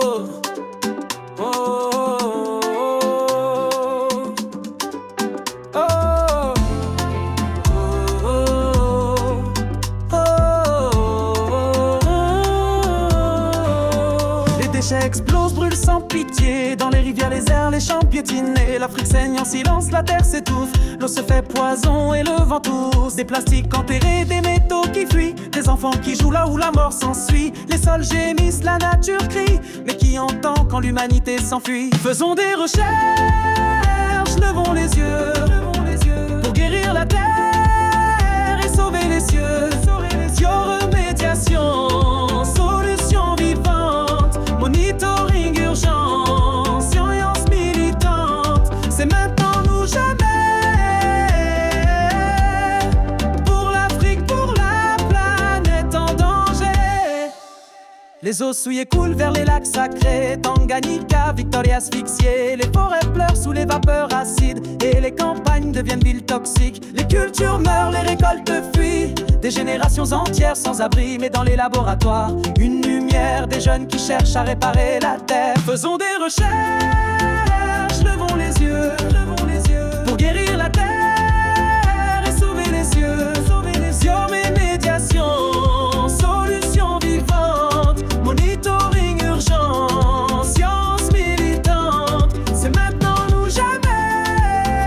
Explose, brûle sans pitié. Dans les rivières, les airs, les champs piétinés. L'Afrique saigne en silence, la terre s'étouffe. L'eau se fait poison et le vent tousse. Des plastiques enterrés, des métaux qui fuient. Des enfants qui jouent là où la mort s'ensuit. Les sols gémissent, la nature crie. Mais qui entend quand l'humanité s'enfuit? Faisons des recherches, levons les yeux pour guérir la terre et sauver les cieux. Remédiation, solution vivante. Monitoring urgent, science militante. C'est maintenant ou jamais. Pour l'Afrique, pour la planète en danger. Les eaux souillées coulent vers les lacs sacrés. Tanganyika, Victoria asphyxiée. Les forêts pleurent sous les vapeurs acides. Et les campagnes deviennent villes toxiques. Les cultures meurent, les récoltes fuient. Des générations entières sans abri, mais dans les laboratoires, une lumière, des jeunes qui cherchent à réparer la terre. Faisons des recherches, levons les yeux pour guérir la terre et sauver les cieux. Remédiation, solution vivante, monitoring urgent, science militante. C'est maintenant ou jamais.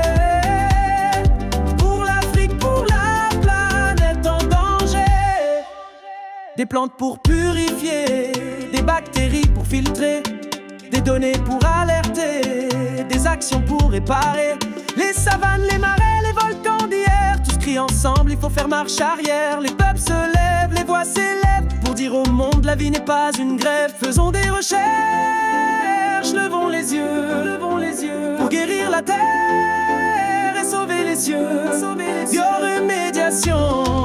Pour l'Afrique, pour la planète en danger. Des plantes pour purifier, des bactéries pour filtrer, des données pour alerter, des actions pour réparer. Les savanes, les marais, les volcans d'hier, tous crient ensemble, il faut faire marche arrière. Les peuples se lèvent, les voix s'élèvent pour dire au monde la vie n'est pas une grève. Faisons des recherches, levons les yeux pour guérir la terre et sauver les cieux. Remédiation,